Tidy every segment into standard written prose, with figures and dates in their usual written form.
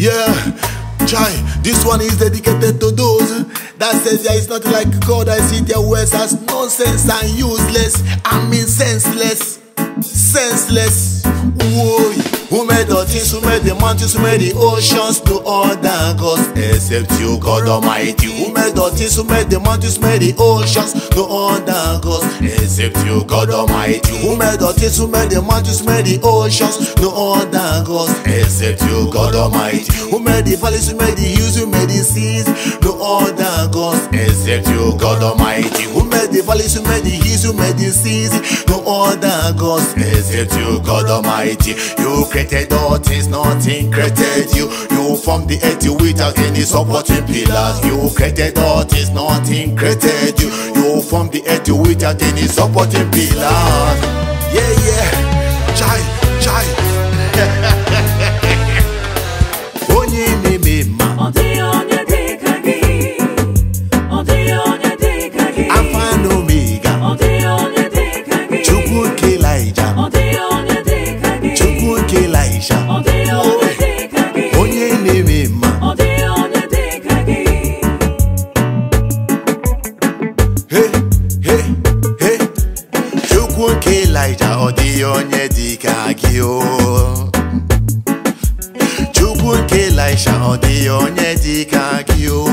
Yeah, Chai, this one is dedicated to those that says there is nothing like God. I see their words as nonsense and useless. I mean senseless, senseless. Whoa. Who made the things, who made the mountains, who made the oceans, no other gods except you, God Almighty. Who made the things, who made the mountains, made the oceans, no other gods except you, God Almighty. Who made the things, who made the mountains, made the oceans, no other gods except you, God Almighty. Who made the valleys, who made the hills, who made the seas, no other gods except you, God Almighty. Who made the valleys, who made the hills, who made the seas, no other gods except you, God Almighty. You created all things, nothing created you. You formed the earth without any supporting pillars. You created all things, nothing created you. You formed the earth without any supporting pillars. Yeah, yeah, Chai, Chai. Onye neme ma, onye dịka gị, onye dịka gị, Alpha and Omega, onye dịka gị, Chukwu nke Elijah, onye dịka gị, Chukwu nke Elisha. onye dịka gị, Onye neme ma, onye dịka gị. hey, hey, hey. Chukwu nke Elijah, ọ dịghị onye dịka gị o. Chukwu nke Elisha, ọ dịghị onye dịka gị o.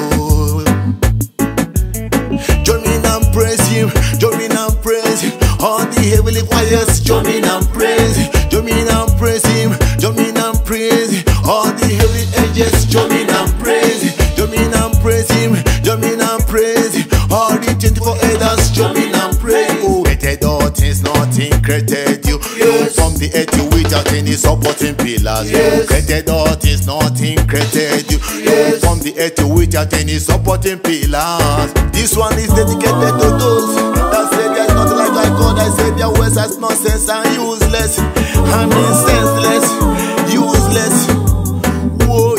Join me and praise him, join me and praise him. All the heavenly choirs, join me and praise him, join me and praise him, join me and praise him. All the heavenly angels, join me and praise him, join me and praise him, join me and praise him. All the 24 elders, join me and praise him. Oh, created all things, nothing created you. You from the earth without any supporting pillars. You created all things, nothing created you. You from the earth without any supporting pillars. This one is dedicated to those that say there's nothing like God. I say their words as nonsense and useless. I mean senseless, useless. Whoa.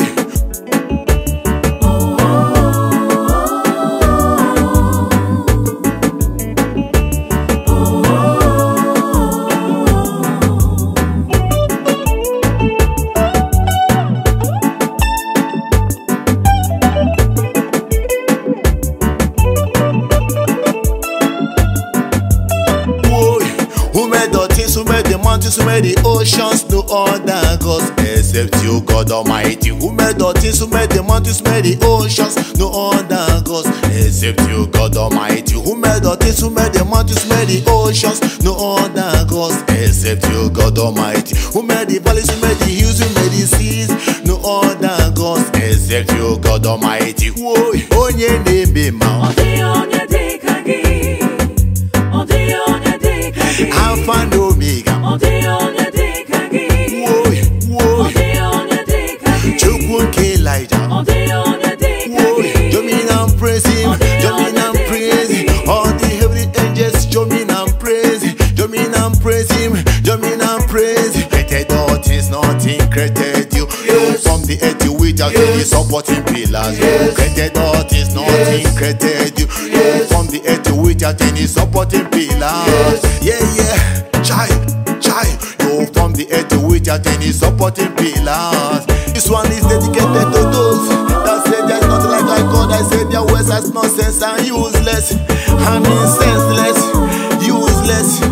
Who made the things, who made the mountains, who made the oceans, no other gods except you, God Almighty. Who made the things, who made the mountains, made the oceans, no other gods except you, God Almighty. Who made the things, who made the mountains, made the oceans, no other gods except you, God Almighty. Who made the valleys, who made the hills, who made the seas, no other gods except you, God Almighty. Whoa, onye neme ma, Onye dịka gị, onye dịka gị, Alpha and Omega. onye dịka gị, Whoa, whoa. onye dịka gị, Chukwu nke Elijah. onye dịka Whoa, gị. join me and praise him, join me and praise him. All the heavenly angels, join me and praise him, join me and praise him, join me and praise him. Created all things, nothing created you. You from the earth without any supporting pillars. You created all things, nothing created you. You from the earth without any supporting pillars. Yeah, yeah, Chai, Chai. You from the earth without any supporting pillars. This one is dedicated to those that say there's nothing like God. I say their words as nonsense and useless. I mean senseless, useless.